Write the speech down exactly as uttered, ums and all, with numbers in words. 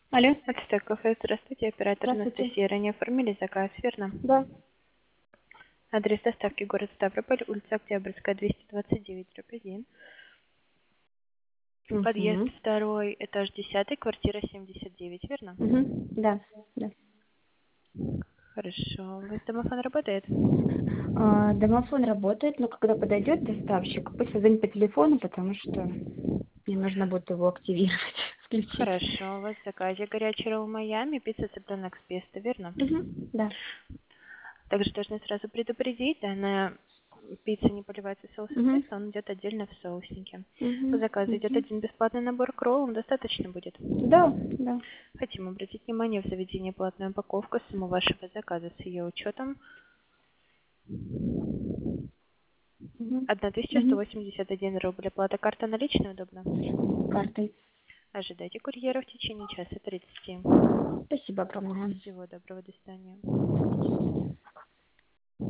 Алло, Ацтек кафе, здравствуйте, оператор здравствуйте. Анастасия. Ранее оформили заказ, верно? Да. Адрес доставки город Ставрополь, улица Октябрьская, двести двадцать девять, дробь один. Подъезд Угу. второй, этаж десятый, квартира семьдесят девять, верно? Угу. Да. Да. Хорошо. У вас домофон работает? А, домофон работает, но когда подойдет доставщик, пусть позвонит по телефону, потому что мне нужно будет его активировать, включить. Хорошо. У вас в заказе горячий ролл Майами, пицца цыпленок с песто, верно? Угу. Да. Также должны сразу предупредить, данная пицца не поливается соусом Угу. песто, он идет отдельно в соусники. По Угу. заказу идет Угу. один бесплатный набор к роллам, достаточно будет? Да. Да. Хотим обратить внимание в заведении платная упаковка суммы вашего заказа с ее учетом Угу. тысяча сто Угу. восемьдесят один рубль. Оплата карта наличная удобно? Картой. Ожидайте курьера в течение часа тридцати. Спасибо огромное. Всего доброго, до свидания.